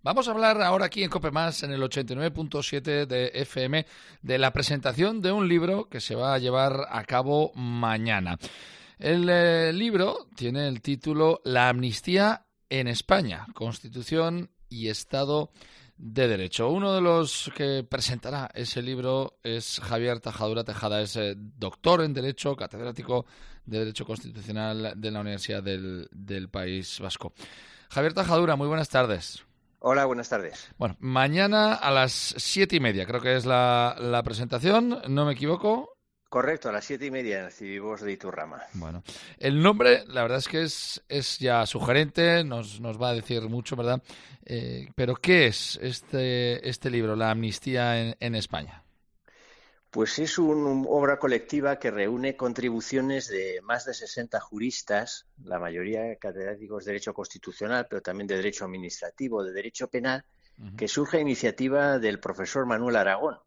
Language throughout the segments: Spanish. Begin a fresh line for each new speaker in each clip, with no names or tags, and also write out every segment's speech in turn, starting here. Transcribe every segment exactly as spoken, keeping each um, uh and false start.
Vamos a hablar ahora aquí en COPE Más, en el ochenta y nueve punto siete de F M, de la presentación de un libro que se va a llevar a cabo mañana. El eh, libro tiene el título La amnistía en España, Constitución y Estado de Derecho. Uno de los que presentará ese libro es Javier Tajadura Tejada, es eh, doctor en Derecho, catedrático de Derecho Constitucional de la Universidad del, del País Vasco. Javier Tajadura, muy buenas tardes.
Hola, buenas tardes.
Bueno, mañana a las siete y media creo que es la, la presentación, ¿no me equivoco?
Correcto, a las siete y media en el Cibibos de Iturrama.
Bueno, el nombre, la verdad es que es, es ya sugerente, nos, nos va a decir mucho, ¿verdad? Eh, pero ¿qué es este, este libro, La amnistía en, en España?
Pues es una obra colectiva que reúne contribuciones de más de sesenta juristas, la mayoría catedráticos de Derecho Constitucional, pero también de Derecho Administrativo, de Derecho Penal, uh-huh. que surge a iniciativa del profesor Manuel Aragón.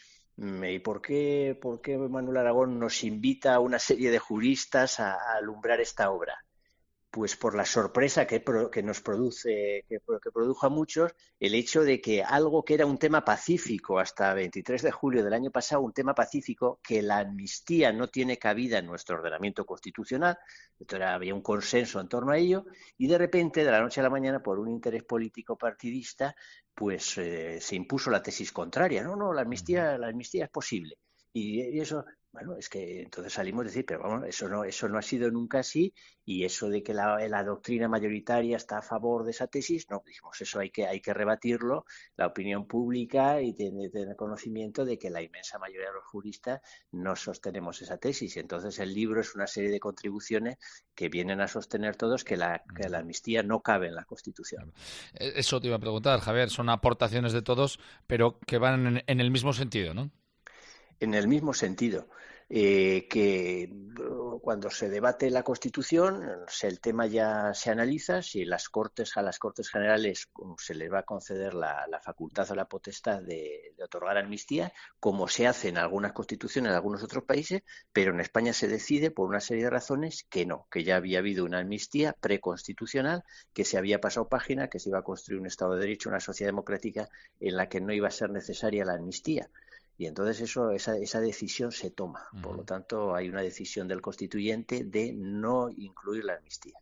¿Y por qué, por qué Manuel Aragón nos invita a una serie de juristas a, a alumbrar esta obra? Pues por la sorpresa que, pro, que nos produce, que, que produjo a muchos, el hecho de que algo que era un tema pacífico hasta veintitrés de julio del año pasado, un tema pacífico, que la amnistía no tiene cabida en nuestro ordenamiento constitucional, entonces había un consenso en torno a ello, y de repente, de la noche a la mañana, por un interés político partidista, pues eh, se impuso la tesis contraria. No, no, la amnistía, la amnistía es posible. Y, y eso... Bueno, es que entonces salimos a decir, pero vamos, eso no, eso no ha sido nunca así, y eso de que la, la doctrina mayoritaria está a favor de esa tesis, no, dijimos, eso hay que, hay que rebatirlo, la opinión pública y tener, tener conocimiento de que la inmensa mayoría de los juristas no sostenemos esa tesis. Entonces el libro es una serie de contribuciones que vienen a sostener todos que la, que la amnistía no cabe en la Constitución.
Eso te iba a preguntar, Javier, son aportaciones de todos, pero que van en, en el mismo sentido, ¿no?
En el mismo sentido, eh, que cuando se debate la Constitución, el tema ya se analiza, si las Cortes, a las Cortes Generales se les va a conceder la, la facultad o la potestad de, de otorgar amnistía, como se hace en algunas constituciones de algunos otros países, pero en España se decide por una serie de razones que no, que ya había habido una amnistía preconstitucional, que se había pasado página, que se iba a construir un Estado de Derecho, una sociedad democrática en la que no iba a ser necesaria la amnistía. Y entonces eso, esa, esa decisión se toma. Uh-huh. Por lo tanto, hay una decisión del constituyente de no incluir la amnistía.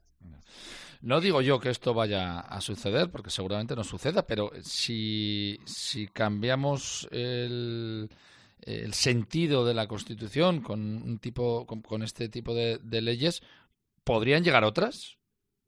No digo yo que esto vaya a suceder, porque seguramente no suceda, pero si, si cambiamos el, el sentido de la Constitución con un tipo, con, con este tipo de, de leyes, ¿podrían llegar otras?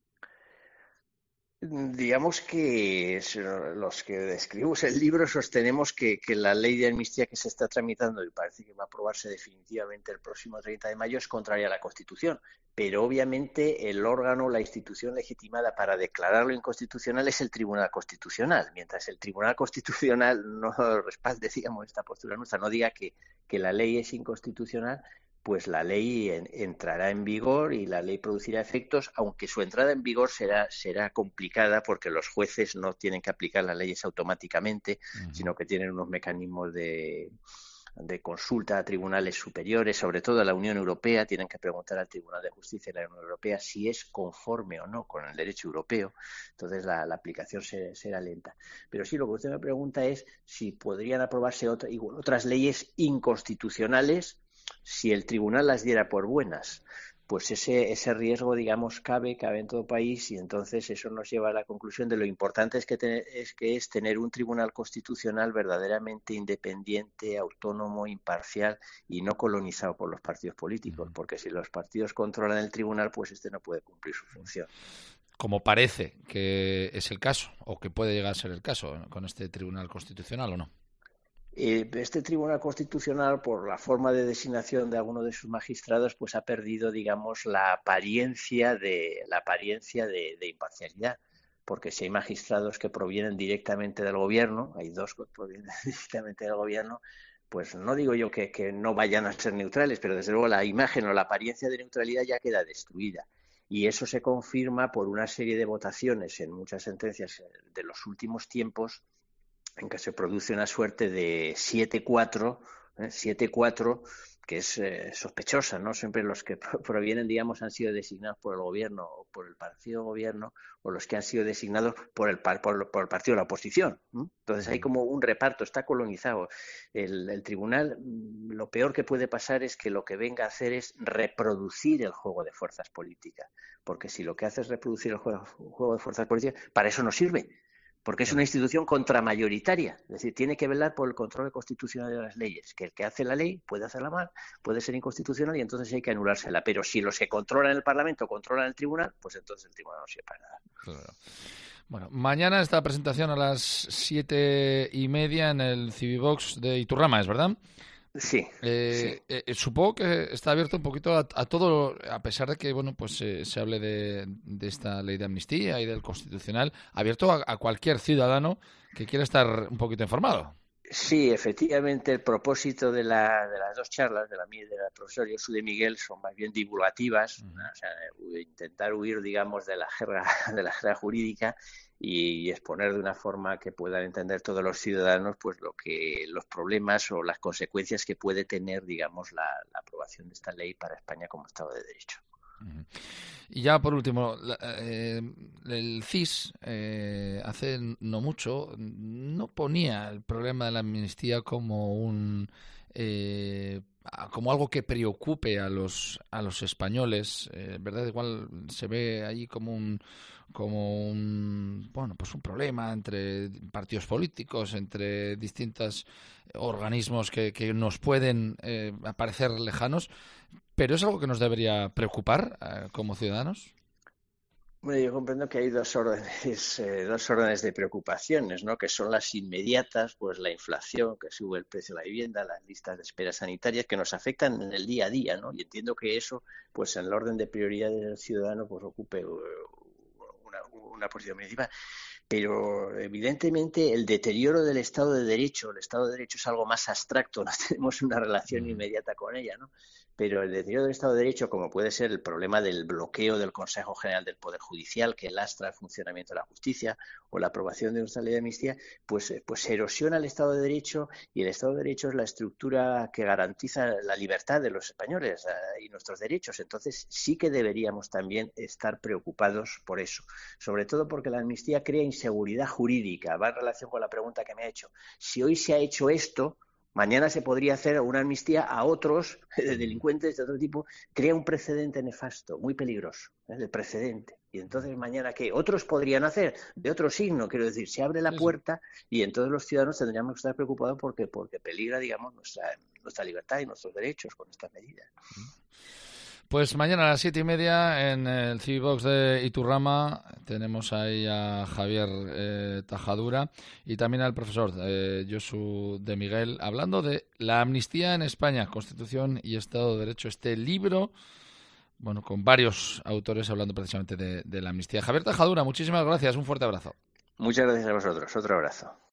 Digamos que los que describimos el libro sostenemos que, que la ley de amnistía que se está tramitando y parece que va a aprobarse definitivamente el próximo treinta de mayo es contraria a la Constitución, pero obviamente el órgano, la institución legitimada para declararlo inconstitucional es el Tribunal Constitucional. Mientras el Tribunal Constitucional no respalde, digamos, esta postura nuestra, no diga que, que la ley es inconstitucional, pues la ley en, entrará en vigor y la ley producirá efectos, aunque su entrada en vigor será, será complicada porque los jueces no tienen que aplicar las leyes automáticamente, uh-huh. sino que tienen unos mecanismos de, de consulta a tribunales superiores, sobre todo a la Unión Europea, tienen que preguntar al Tribunal de Justicia de la Unión Europea si es conforme o no con el derecho europeo, entonces la, la aplicación se, será lenta. Pero sí, lo que usted me pregunta es si podrían aprobarse otra, igual, otras leyes inconstitucionales si el tribunal las diera por buenas. Pues ese, ese riesgo, digamos, cabe, cabe en todo país y entonces eso nos lleva a la conclusión de lo importante es que, te, es, que es tener un tribunal constitucional verdaderamente independiente, autónomo, imparcial y no colonizado por los partidos políticos, porque si los partidos controlan el tribunal, pues este no puede cumplir su función.
Como parece que es el caso, o que puede llegar a ser el caso con este tribunal constitucional, ¿o no?
Este Tribunal Constitucional, por la forma de designación de algunos de sus magistrados, pues ha perdido, digamos, la apariencia de la apariencia de, de imparcialidad, porque si hay magistrados que provienen directamente del gobierno, hay dos que provienen directamente del gobierno, pues no digo yo que, que no vayan a ser neutrales, pero desde luego la imagen o la apariencia de neutralidad ya queda destruida. Y eso se confirma por una serie de votaciones en muchas sentencias de los últimos tiempos, en que se produce una suerte de siete cuatro, ¿eh? siete cuatro, que es eh, sospechosa, ¿no? Siempre los que provienen, digamos, han sido designados por el gobierno o por el partido gobierno, o los que han sido designados por el, por, por el partido de la oposición, ¿no? Entonces hay como un reparto, está colonizado. El, el tribunal, lo peor que puede pasar es que lo que venga a hacer es reproducir el juego de fuerzas políticas, porque si lo que hace es reproducir el juego, juego de fuerzas políticas, para eso no sirve. Porque es una institución contramayoritaria, es decir, tiene que velar por el control constitucional de las leyes, que el que hace la ley puede hacerla mal, puede ser inconstitucional y entonces hay que anulársela, pero si los que controlan el Parlamento controlan el tribunal, pues entonces el tribunal no sirve para nada.
Claro. Bueno, mañana esta presentación a las siete y media en el Civivox de Iturrama, ¿es verdad?
Sí,
eh,
sí.
eh, supongo que está abierto un poquito a, a todo, a pesar de que bueno, pues eh, se hable de, de esta ley de amnistía y del constitucional, abierto a, a cualquier ciudadano que quiera estar un poquito informado.
Sí, efectivamente, el propósito de, la, de las dos charlas, de la mía y de la profesora Josu de Miguel, son más bien divulgativas, uh-huh. O sea, intentar huir, digamos, de la jerga, de la jerga jurídica y exponer de una forma que puedan entender todos los ciudadanos, pues lo que los problemas o las consecuencias que puede tener, digamos, la, la aprobación de esta ley para España como Estado de Derecho.
Uh-huh. Y ya por último, la, eh, el C I S eh, hace no mucho no ponía el problema de la amnistía como un eh, como algo que preocupe a los a los españoles, eh, verdad, igual se ve ahí como un como un bueno pues un problema entre partidos políticos, entre distintos organismos que, que nos pueden eh, parecer lejanos. ¿Pero es algo que nos debería preocupar eh, como ciudadanos?
Bueno, yo comprendo que hay dos órdenes, eh, dos órdenes de preocupaciones, ¿no? Que son las inmediatas, pues la inflación, que sube el precio de la vivienda, las listas de espera sanitarias, que nos afectan en el día a día, ¿no? Y entiendo que eso, pues en el orden de prioridades del ciudadano, pues ocupe una, una posición principal. Pero evidentemente el deterioro del Estado de Derecho, el Estado de Derecho es algo más abstracto, no tenemos una relación inmediata con ella, ¿no? Pero el deterioro del Estado de Derecho, como puede ser el problema del bloqueo del Consejo General del Poder Judicial, que lastra el funcionamiento de la justicia, o la aprobación de nuestra ley de amnistía, pues, pues erosiona el Estado de Derecho, y el Estado de Derecho es la estructura que garantiza la libertad de los españoles eh, y nuestros derechos. Entonces sí que deberíamos también estar preocupados por eso, sobre todo porque la amnistía crea inseguridad jurídica. Va en relación con la pregunta que me ha hecho. Si hoy se ha hecho esto, mañana se podría hacer una amnistía a otros de delincuentes de otro tipo, crea un precedente nefasto, muy peligroso, ¿eh? De precedente. Y entonces mañana, ¿qué? Otros podrían hacer de otro signo, quiero decir, se abre la puerta y entonces los ciudadanos tendríamos que estar preocupados porque, porque peligra, digamos, nuestra, nuestra libertad y nuestros derechos con estas medidas.
Pues mañana a las siete y media en el Civivox de Iturrama tenemos ahí a Javier eh, Tajadura y también al profesor eh, Josu de Miguel hablando de la amnistía en España, Constitución y Estado de Derecho. Este libro, bueno, con varios autores hablando precisamente de, de la amnistía. Javier Tajadura, muchísimas gracias, un fuerte abrazo.
Muchas gracias a vosotros, otro abrazo.